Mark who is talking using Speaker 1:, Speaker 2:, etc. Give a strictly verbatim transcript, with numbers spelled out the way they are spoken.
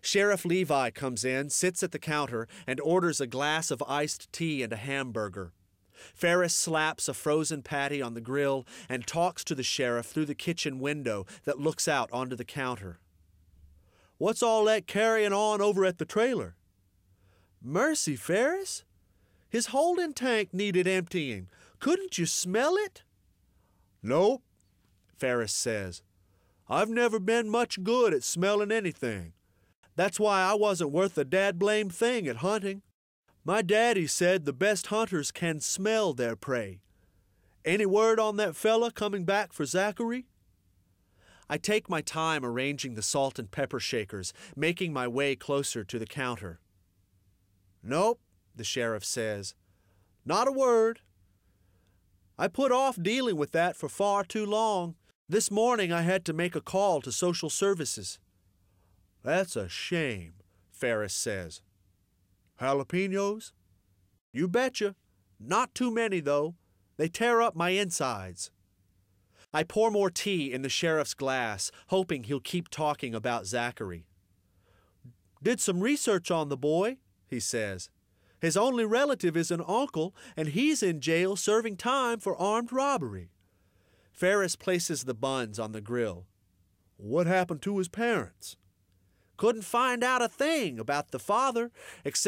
Speaker 1: Sheriff Levi comes in, sits at the counter, and orders a glass of iced tea and a hamburger. Ferris slaps a frozen patty on the grill and talks to the sheriff through the kitchen window that looks out onto the counter. "What's all that carrying on over at the trailer?" "Mercy, Ferris. His holding tank needed emptying. Couldn't you smell it?" "Nope," Ferris says. "I've never been much good at smelling anything. That's why I wasn't worth a dad-blame thing at hunting. My daddy said the best hunters can smell their prey. Any word on that fella coming back for Zachary?" I take my time arranging the salt and pepper shakers, making my way closer to the counter. "Nope," the sheriff says. "Not a word. I put off dealing with that for far too long. This morning I had to make a call to social services." "That's a shame," Ferris says. "Jalapenos?" "You betcha. Not too many, though. They tear up my insides." I pour more tea in the sheriff's glass, hoping he'll keep talking about Zachary. "Did some research on the boy," he says. "His only relative is an uncle, and he's in jail serving time for armed robbery." Ferris places the buns on the grill. "What happened to his parents?" "Couldn't find out a thing about the father, except